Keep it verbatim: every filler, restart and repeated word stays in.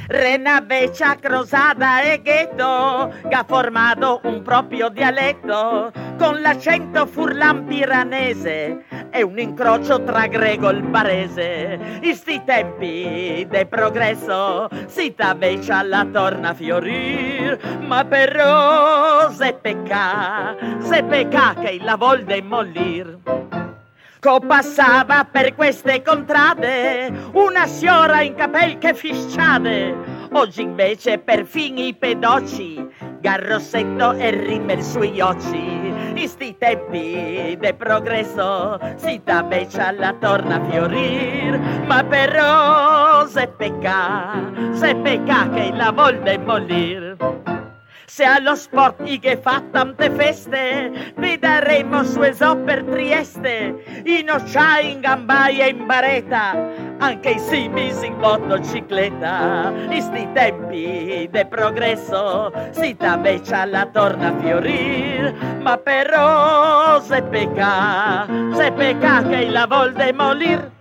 Renavecia, Crosada e Ghetto, che ha formato un proprio dialetto, con l'accento furlan piranese e un incrocio tra greco e il barese. In sti tempi de progresso si t'avveccia la torna a fiorir, ma però se pecca, se pecca che la vol de mollir. Co passava per queste contrade una signora in capel che fisciade, oggi invece perfino i pedocci Garrossetto e rimel sui occhi. In sti tempi de progresso si t'avveccia la torna a fiorir, ma però se pecca, se pecca che la vol de mollir. Se allo sport i che fa tante feste, vedremo su Esò per Trieste, in Occiai, in Gambaia e in Bareta, anche i simis in motocicletta. In sti tempi de progresso si t'avveccia la torna a fiorir, ma però se pecca, se pecca che la vol de molir.